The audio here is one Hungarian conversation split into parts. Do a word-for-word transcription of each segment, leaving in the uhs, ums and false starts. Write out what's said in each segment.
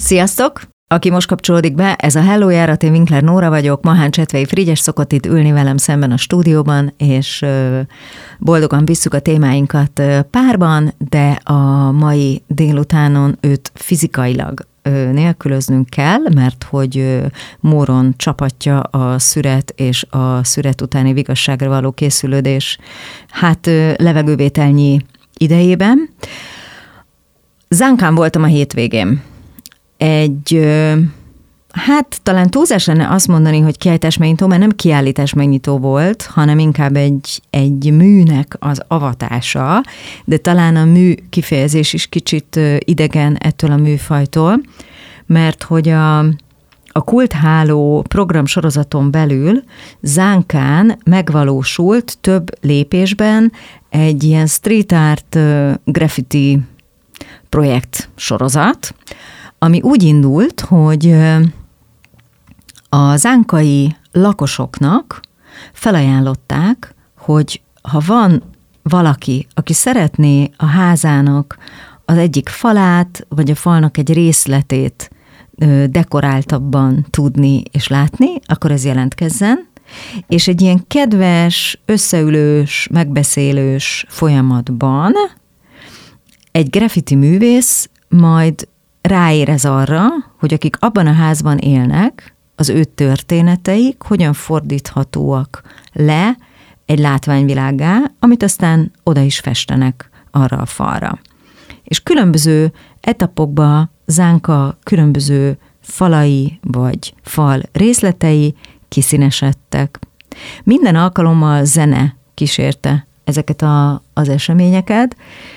Sziasztok! Aki most kapcsolódik be, ez a Hello járat, én Winkler Nóra vagyok, Mahán Csetvei Frigyes szokott itt ülni velem szemben a stúdióban, és boldogan visszük a témáinkat párban, de a mai délutánon őt fizikailag nélkülöznünk kell, mert hogy Móron csapatja a szüret és a szüret utáni vigasságra való készülődés hát levegővételnyi idejében. Zánkán voltam a hétvégén. Egy, hát talán túlzás lenne azt mondani, hogy kiállításmegnyitó, mert nem kiállításmegnyitó volt, hanem inkább egy, egy műnek az avatása, de talán a mű kifejezés is kicsit idegen ettől a műfajtól, mert hogy a, a Kultháló programsorozaton belül Zánkán megvalósult több lépésben egy ilyen street art graffiti projekt sorozat, ami úgy indult, hogy a zánkai lakosoknak felajánlották, hogy ha van valaki, aki szeretné a házának az egyik falát, vagy a falnak egy részletét dekoráltabban tudni és látni, akkor ez jelentkezzen, és egy ilyen kedves, összeülős, megbeszélős folyamatban egy graffiti művész majd ráérez arra, hogy akik abban a házban élnek, az ő történeteik hogyan fordíthatóak le egy látványvilággá, amit aztán oda is festenek arra a falra. És különböző etapokba Zánka különböző falai vagy fal részletei kiszínesedtek. Minden alkalommal zene kísérte ezeket a, az eseményeket,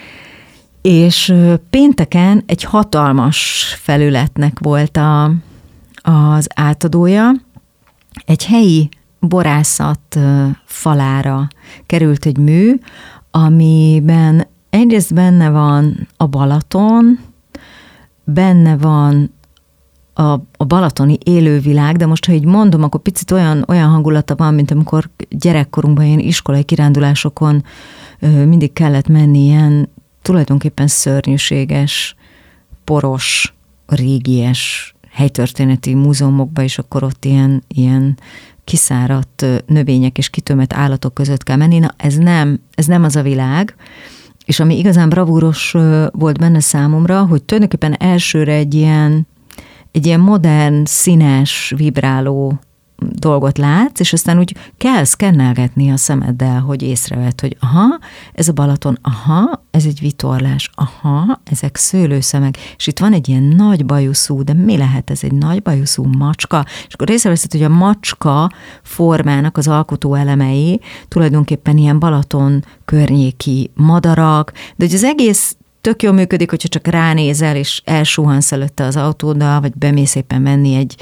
és pénteken egy hatalmas felületnek volt a, az átadója. Egy helyi borászat falára került egy mű, amiben egyrészt benne van a Balaton, benne van a, a balatoni élővilág, de most, ha így mondom, akkor picit olyan, olyan hangulata van, mint amikor gyerekkorunkban ilyen iskolai kirándulásokon mindig kellett menni ilyen tulajdonképpen szörnyűséges, poros, régies helytörténeti múzeumokba, és akkor ott ilyen, ilyen kiszáradt növények és kitömött állatok között kell menni. Na, ez nem, ez nem az a világ, és ami igazán bravúros volt benne számomra, hogy tulajdonképpen elsőre egy ilyen, egy ilyen modern, színes, vibráló dolgot látsz, és aztán úgy kell szkennelgetni a szemeddel, hogy észrevedd, hogy aha, ez a Balaton, aha, ez egy vitorlás, aha, ezek szőlőszemek, és itt van egy ilyen nagy bajuszú, de mi lehet ez, egy nagy bajuszú macska? És akkor észreveszed, hogy a macska formának az alkotó elemei tulajdonképpen ilyen Balaton környéki madarak, de hogy az egész tök jól működik, hogyha csak ránézel, és elsuhansz előtte az autóddal, vagy bemész éppen menni egy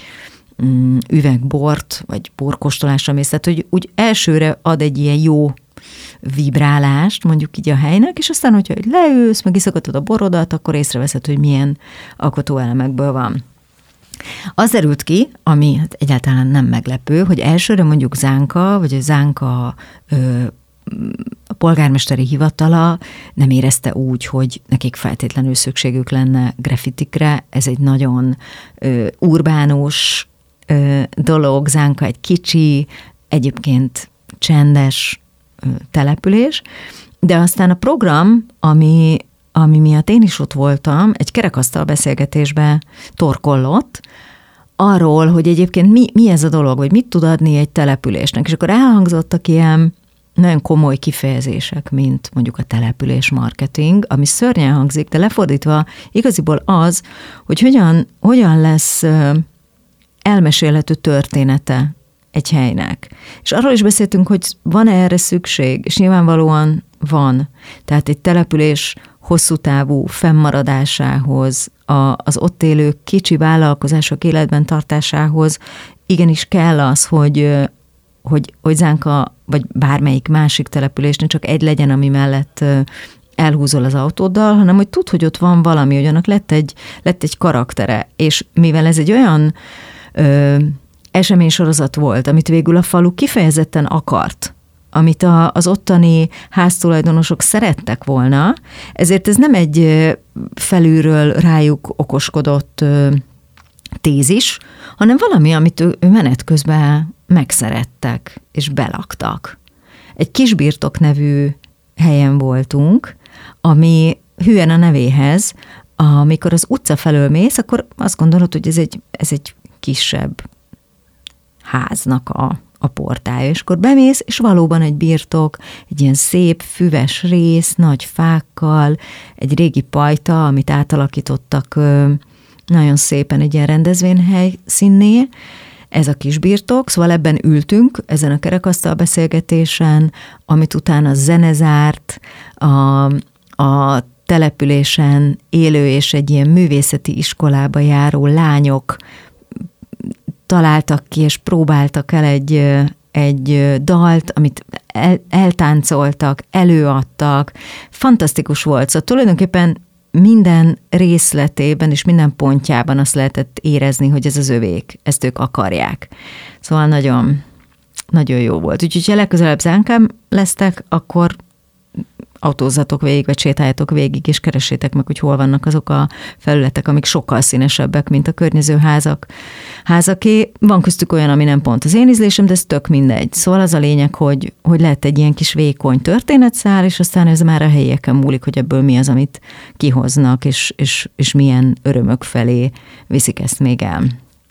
üvegbort, vagy borkóstolásra mész, tehát hogy úgy elsőre ad egy ilyen jó vibrálást, mondjuk így a helynek, és aztán, hogyha leülsz, meg iszogatod a borodat, akkor észreveszed, hogy milyen alkotóelemekből van. Az derült ki, ami hát egyáltalán nem meglepő, hogy elsőre mondjuk Zánka, vagy a Zánka ö, a polgármesteri hivatala nem érezte úgy, hogy nekik feltétlenül szükségük lenne graffitikre. Ez egy nagyon ö, urbánus ö, dolog, Zánka egy kicsi, egyébként csendes ö, település, de aztán a program, ami, ami miatt én is ott voltam, egy kerekasztal beszélgetésbe torkollott, arról, hogy egyébként mi, mi ez a dolog, vagy mit tud adni egy településnek, és akkor elhangzottak ilyen nagyon komoly kifejezések, mint mondjuk a település marketing, ami szörnyen hangzik, de lefordítva igaziból az, hogy hogyan, hogyan lesz elmesélhető története egy helynek. És arról is beszéltünk, hogy van-e erre szükség, és nyilvánvalóan van. Tehát egy település hosszú távú fennmaradásához, a, az ott élő kicsi vállalkozások életben tartásához igenis kell az, hogy hogy, hogy Zánka, vagy bármelyik másik településnél csak egy legyen, ami mellett elhúzol az autóddal, hanem hogy tud, hogy ott van valami, hogy annak lett egy, lett egy karaktere. És mivel ez egy olyan ö, eseménysorozat volt, amit végül a falu kifejezetten akart, amit a, az ottani háztulajdonosok szerettek volna, ezért ez nem egy felülről rájuk okoskodott tézis, hanem valami, amit ő, ő menet közben megszerettek, és belaktak. Egy Kisbirtok nevű helyen voltunk, ami hűen a nevéhez, amikor az utca felől mész, akkor azt gondolod, hogy ez egy, ez egy kisebb háznak a, a portája. És akkor bemész, és valóban egy birtok, egy ilyen szép, füves rész, nagy fákkal, egy régi pajta, amit átalakítottak nagyon szépen egy ilyen rendezvényhely színné. Ez a Kisbirtok, szóval ebben ültünk, ezen a kerekasztal beszélgetésen, amit utána zene zárt, a, a településen élő és egy ilyen művészeti iskolába járó lányok találtak ki, és próbáltak el egy, egy dalt, amit el, eltáncoltak, előadtak. Fantasztikus volt. Szóval tulajdonképpen minden részletében és minden pontjában azt lehetett érezni, hogy ez az övék, ezt ők akarják. Szóval nagyon, nagyon jó volt. Úgyhogy, ha legközelebb Zánkám lesztek, akkor autózzatok végig, vagy sétáljatok végig, és keressétek meg, hogy hol vannak azok a felületek, amik sokkal színesebbek, mint a környező házak. Házaké. Van köztük olyan, ami nem pont az én ízlésem, de ez tök mindegy. Szóval az a lényeg, hogy, hogy lehet egy ilyen kis vékony történetszál, és aztán ez már a helyieken múlik, hogy ebből mi az, amit kihoznak, és, és, és milyen örömök felé viszik ezt még el.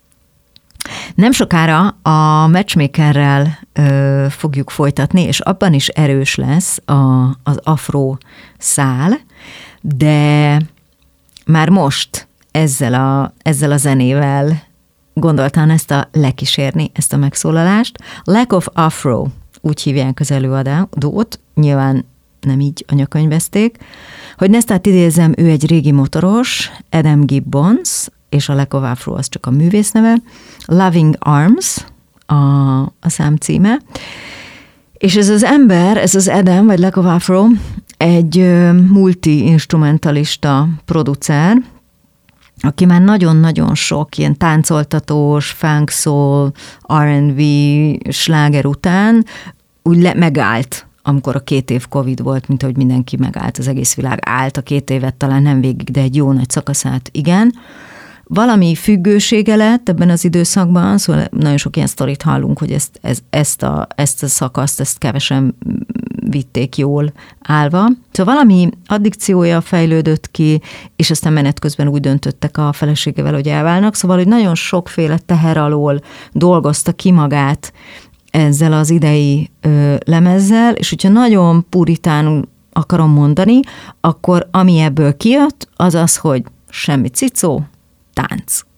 Nem sokára a Matchmakerrel ö, fogjuk folytatni, és abban is erős lesz a, az afro szál, de már most ezzel a, ezzel a zenével gondoltam ezt a lekísérni, ezt a megszólalást. Lack of Afro, úgy hívják az előadót, nyilván nem így anyakönyvezték. Hogy Nestát idézem, ő egy régi motoros, Adam Gibbons, és a Lack of Afro az csak a művész neve. Loving Arms a, a szám címe. És ez az ember, ez az Adam, vagy Lack of Afro, egy multi-instrumentalista producer, aki már nagyon-nagyon sok ilyen táncoltatós, funk, soul, er and bé, sláger után úgy le, megállt, amikor a két év Covid volt, mint ahogy mindenki megállt, az egész világ állt a két évet, talán nem végig, de egy jó nagy szakaszát, igen. Valami függősége lett ebben az időszakban, szóval nagyon sok ilyen sztorit hallunk, hogy ezt, ez, ezt, a, ezt a szakaszt, ezt kevesen vitték jól állva. Szóval valami addikciója fejlődött ki, és aztán menet közben úgy döntöttek a feleségevel, hogy elválnak. Szóval, hogy nagyon sokféle teher alól dolgozta ki magát ezzel az idei ö, lemezzel, és hogyha nagyon puritánul akarom mondani, akkor ami ebből kijött, az az, hogy semmi cicó, tánc.